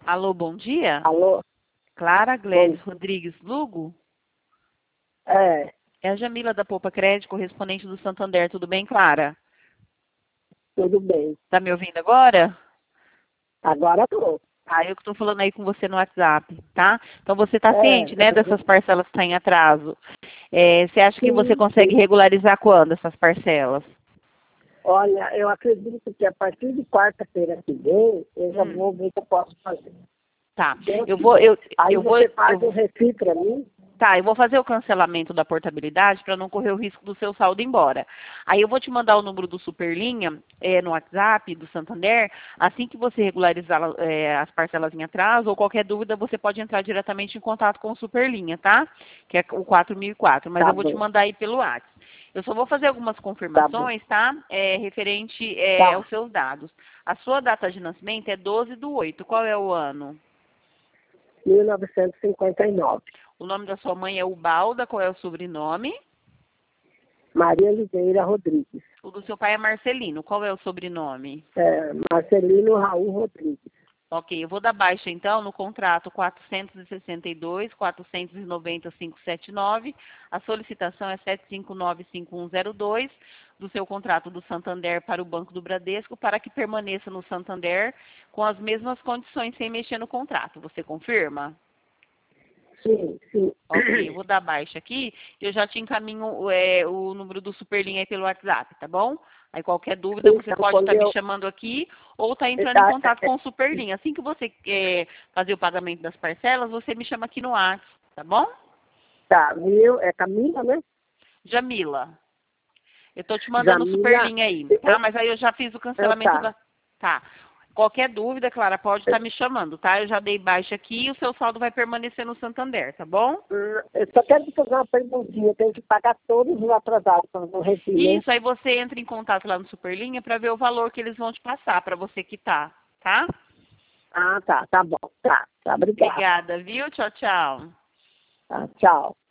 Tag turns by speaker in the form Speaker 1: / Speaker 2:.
Speaker 1: Alô, bom dia?
Speaker 2: Alô?
Speaker 1: Clara Gledes
Speaker 2: Bom,
Speaker 1: Rodrigues Lugo?
Speaker 2: é,
Speaker 1: É a Jamila da Poupa Crédito, correspondente do Santander. Tudo bem, Clara?
Speaker 2: tudo bem.
Speaker 1: Tá me ouvindo agora?
Speaker 2: Agora tô.
Speaker 1: Ah, eu que estou falando aí com você no WhatsApp, tá? Então você está ciente, né, dessas
Speaker 2: Uhum.
Speaker 1: parcelas que estão em atraso. Você acha que você
Speaker 2: Sim,
Speaker 1: consegue
Speaker 2: sim.
Speaker 1: regularizar quando essas parcelas?
Speaker 2: Olha, eu acredito que a partir de quarta-feira que vem, eu já
Speaker 1: Hum,
Speaker 2: vou ver o que eu posso fazer.
Speaker 1: tá.
Speaker 2: Deus
Speaker 1: Eu vou,
Speaker 2: quiser.
Speaker 1: eu,
Speaker 2: Aí
Speaker 1: eu vou,
Speaker 2: você faz um
Speaker 1: eu,
Speaker 2: refil para mim?
Speaker 1: Tá, eu vou fazer o cancelamento da portabilidade para não correr o risco do seu saldo ir embora. Aí eu vou te mandar o número do Superlinha no WhatsApp do Santander. Assim que você regularizar as parcelas em atraso ou qualquer dúvida, você pode entrar diretamente em contato com o Superlinha, tá? Que é o 4004. Mas
Speaker 2: Tá
Speaker 1: eu vou te
Speaker 2: bom,
Speaker 1: mandar aí pelo WhatsApp. Eu só vou fazer algumas
Speaker 2: tá bom.
Speaker 1: confirmações, tá? Referente aos
Speaker 2: Tá.
Speaker 1: seus dados. A sua data de nascimento é 12/8. Qual é o ano?
Speaker 2: 1959.
Speaker 1: O nome da sua mãe é Ubalda. Qual é o sobrenome?
Speaker 2: Maria Oliveira Rodrigues.
Speaker 1: O do seu pai é Marcelino. Qual é o sobrenome?
Speaker 2: Marcelino Raul Rodrigues.
Speaker 1: Ok, eu vou dar baixa então no contrato 462, 490-579. A solicitação é 759-5102 do seu contrato do Santander para o Banco do Bradesco para que permaneça no Santander com as mesmas condições sem mexer no contrato. Você confirma?
Speaker 2: Sim, sim.
Speaker 1: Ok, eu vou dar baixa aqui e eu já te encaminho o número do Superlinha aí pelo WhatsApp, tá bom? Aí qualquer dúvida você
Speaker 2: Então,
Speaker 1: pode
Speaker 2: quando
Speaker 1: estar me
Speaker 2: eu...
Speaker 1: chamando aqui ou estar entrando em contato com o Superlinha. Assim que você fazer o pagamento das parcelas, você me chama aqui no WhatsApp, tá bom?
Speaker 2: Tá, viu? É Camila, né?
Speaker 1: Jamila, eu tô te mandando o
Speaker 2: Jamila...
Speaker 1: Superlinha aí, tá? Mas aí eu já fiz o cancelamento
Speaker 2: Tá.
Speaker 1: da... Tá. Qualquer dúvida, Clara, pode estar me chamando, tá? Eu já dei baixa aqui e o seu saldo vai permanecer no Santander, tá bom?
Speaker 2: Eu só quero te fazer uma perguntinha. Eu tenho que pagar todos os atrasados quando eu refiro, né?
Speaker 1: Isso, aí você entra em contato lá no Superlinha para ver o valor que eles vão te passar para você quitar, tá?
Speaker 2: Ah, tá. Tá bom. Tá. Tá, obrigada.
Speaker 1: Obrigada, viu? Tchau, tchau.
Speaker 2: Tá, tchau.